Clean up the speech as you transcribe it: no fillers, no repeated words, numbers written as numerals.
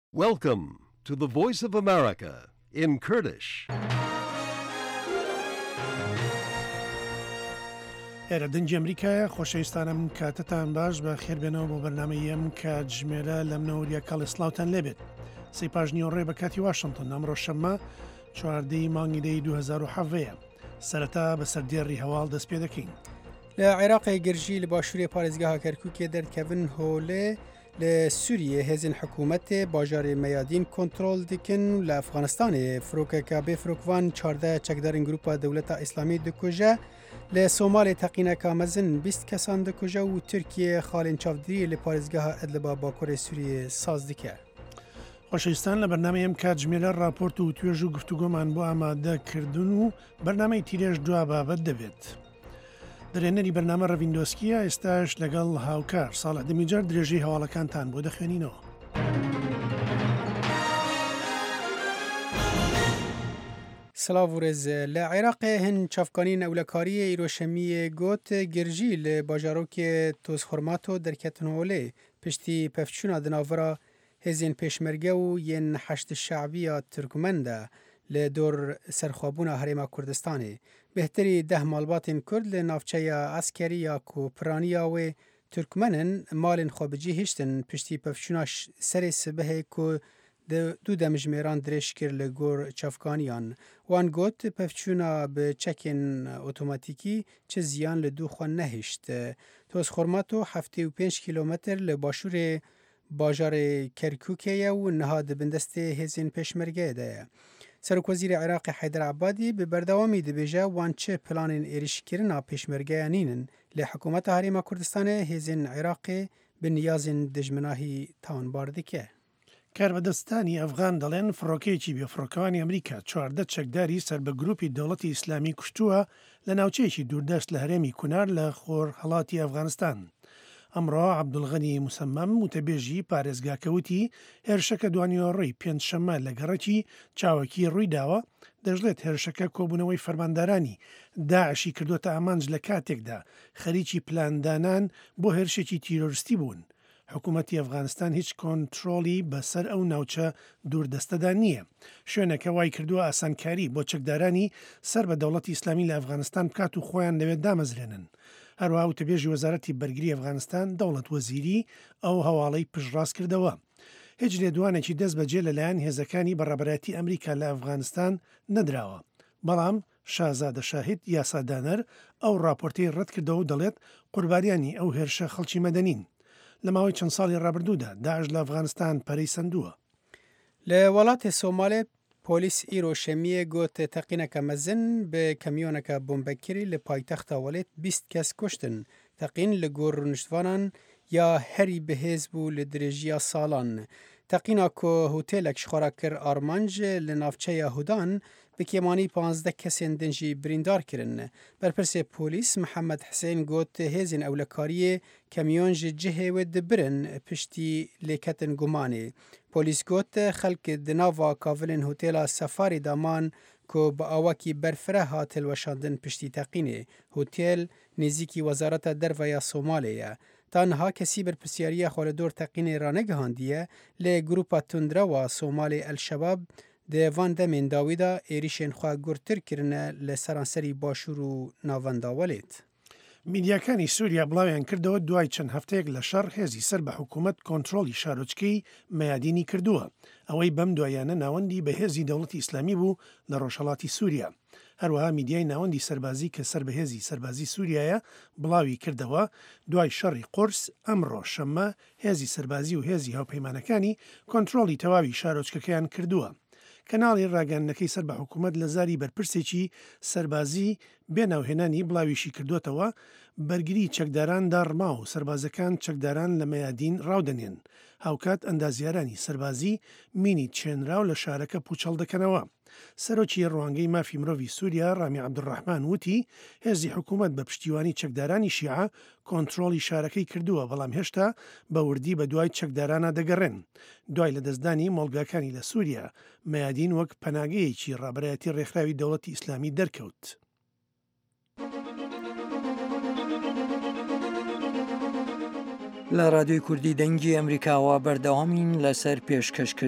Welcome to the Voice of America in Kurdish. ئێرەدەنگی ئەمریکایە خۆشەویستانم کاتتان باش بە خێربێنەوە بۆ بەرنامەیەم کە ژمێرە لەم نەوریە کاڵی سلااوان لێبێت سی پاژنیۆڕێ بە کاتی واشنگتن ئەمڕۆ شەممە چواردەی مانگی دەی 2010 سەرەتا بە سەردێڕی هەواڵ دەست پێ دەکەین. لە عێراقی گرژی لە باشووری پارێزگاها کەرکووکێ دەرکەون هۆلێ لە سووریە هێزن حکوومەتێ باژارێ مەیادین کۆنتترۆل دیکن و لە ئەفغانستانê فرۆکەکە بێ فرۆکوان چاردە چەکدارین گروپا دەولەتە ئیسلامی دکوژە لە سۆمالێ تەقینەکە مەزن 20 کەسان دکوژە و تورکیە خاڵین چاودری لە پارێزگاها ئەدلبا باکوڕی سووریە ساز دکە. خۆشەویستان لە بەرنمەیەم کات ژمێرە راپۆرت و توێژ و گفتوگۆمان بۆ ئامادەکردن و بەرنمەی تیرێژ دوا بابەت دەبێت. درێنەری بەرنامە ڕەڤیندۆسکیە ئێستاش لەگەڵ هاوکار ساڵح دەمیجار درێژەی هەواڵەکانتان بۆ دەخوێنینەوە. سلااو ورێز لە عێراقê hin çavkanîn ewlekariyê îroşemiyê got girjî li bajarokê Tozxurmato derketin holê piştî pevçûna di navbera hêzên pêşmerge û yên heşt şeعبîya Tirkmen de li dor serxwebûna Herêma Kurdistanê. Bêhterî 10 malbatên Kurd li navçeya eskerî ya ku piraniya wê Tirkmenin malên xwe bicî hiştin piştî pevçûna serê sibehê ku دو دەمژمێران درێژ کرد لە گۆر چەفکانیان. وان گوت پەفچوونا بە چەکên ئۆتۆماتیکی چ زیان لە دووخوا نەهێشت. تۆزخۆرماتۆ 75 کیلۆمەتر لە باشوورێ باژارê کەرکووکەیە و niha dibin destê hêzên pêşmergeyê. Serokvezîrê Iraqê Heyder Ebadî bi berdewamî dibêje wan çi planên êrişkirina pêşmergeyan nînin lê hikûmeta Herêma Kurdistanê hêzên Iraqê bi niyazên dijminahî tawanbar dike. کاربەدەستانی ئەفغان دەڵێن فڕۆکەیەکی بێفڕۆکەوانی ئەمریکا چواردە چەکداری سەر بە گروپی دەوڵەتی ئیسلامی کوشتووە لە ناوچەیەکی دووردەست لە هەرێمی کونار لە خۆر هەڵاتی ئەفغانستان. ئەمڕۆ عەبدولغەنی موسەمەم وتەبێژی پارێزگاکەوتی هێرشەکە دوانیۆڕی پێنجشەممە لە گەڕەکی چاوەکی ڕووی داوە دەژڵێت هێرشەکە کۆبوونەوەی فەرماندارانی داعشی کردوتە ئامانج لە کاتێکدا خەریکی پلاندانان بۆ هێرشێکی تیرۆریستی بوون. حکوومەتی ئەفغانستان هیچ کۆنتترۆلی بەسەر ئەو ناوچە دووردەستەدا نییە. شوێنەکە وای کردووە ئاسانکاری بۆ چەکدارانی سەر بە دەوڵەتی ئیسلامی لە ئەفغانستان بکات و خۆیان لەوێت دامەزرێنن. هەروەها وتەبێژی وەزارەتی بەرگری ئەفغانستان دەوڵەت وەزیری ئەو هەواڵەی پشتڕاست کردەوە. هیچ لێدوانێکی دەست بەجێ لەلایەن هێزەکانی بەڕێبەتی ئەمریکا لە ئەفغانستان نەدراوە. بەڵام شازادە شاهید یاسادانەر ئەو راپۆرتەی ڕەت کردەوە و دەڵێت قوربانیانی ئەو هێرشە خەڵکی مەدەنین. لە ماوەی چەند ساڵی ڕابردوودا داعش لە ئەفغانستان پەرەی سندووە. لە وڵاتی سۆمالێ پۆلیس ئیرۆشەمیە گوت تەقینەکە مەزن بە کەمیۆنەکە بۆمبەکری لە پایتەختە وەڵێت 20 کەس کوشتن. تەقین لە گۆڕ ڕونشتوانان یا هەری بەهێز بوو لە درێژیە ساڵان. تەقینا کۆ هوتێلێک شخۆرا کرد ئارمانج لە ناوچەیە هودان بکێمانی 15 کەسێن دنجی بریندار کردن. بەرپرسێ پۆلیس محەممەد حسین گوت هێزین ئەولەکاریە کەمیۆن ji cihê wê dibirin piştî lêketin gumanê. Polîs got xelk di nava kavilên hotêla Sefarî daman ku bi awakî berfireh hat hilweşandin piştî teqînê. Hotêl nêzîkî Wezareta Derve ya Somalê ye. Tanha kesî berpirsyariya xwe li dor teqînê ranegihandiye lê grupa Tundrewa Somalê El-Şebab di van demên dawî da êrişên xwe gurtir kirine li seranserî başûr û navenda welêt. میدیاکانی سووریا بڵاویان کردەوە دوای چەند هەفتەیەک لە شەڕ هێزی سەر بە حکوومەت کۆنتترۆلی شارۆچکەی مەیادینی کردووە. ئەوەی بەم دوایانە ناوەندی بە هێزی دەوڵەتی ئیسلامی بوو لە ڕۆژهەڵاتی سووریا. هەروەها میدیای ناوەندی سەربازی کە سەر بە هێزی سەربازی سووریایە بڵاوی کردەوە دوای شەڕی قورس ئەمڕۆ شەممە هێزی سەربازی و هێزی هاوپەیمانەکانی کۆنتترۆلی تەواوی شارۆچکەکەیان کردووە. کەناڵی ڕاگەنەکەی سەر بە حکوومەت لە زاری بەرپرسێکی سەربازی بێناوهێنانی بڵاویشی کردوتەوە بەرگری چەکداران داڕما و سەربازەکان چەکداران لە مەیادین ڕاودەنێن. هاوکات ئەندازیارانی سەربازی مینی چێنراو لە شارەکە پوچەڵ دەکەنەوە. سەرۆکی ڕوانگەی مافی مرۆڤی سووریا ڕامی عەبدوڕەحمان وتی هێزی حکوومەت بە پشتیوانی چەکدارانی شیعە کۆنتترۆلی شارەکەی کردووە بەڵام هێشتا بە وردی بە دوای چەکدارانە دەگەڕێن. دوای لە دەستدانی مۆڵگاکانی لە سووریا مەیادین وەک پەناگەیەکی ڕابەرایەتی ڕێکخراوی دەوڵەتی ئیسلامی دەرکەوت. لە رادیۆی کوردی دەنگی ئەمریکاوە بەردەوامین لەسەر پێشکەشکردن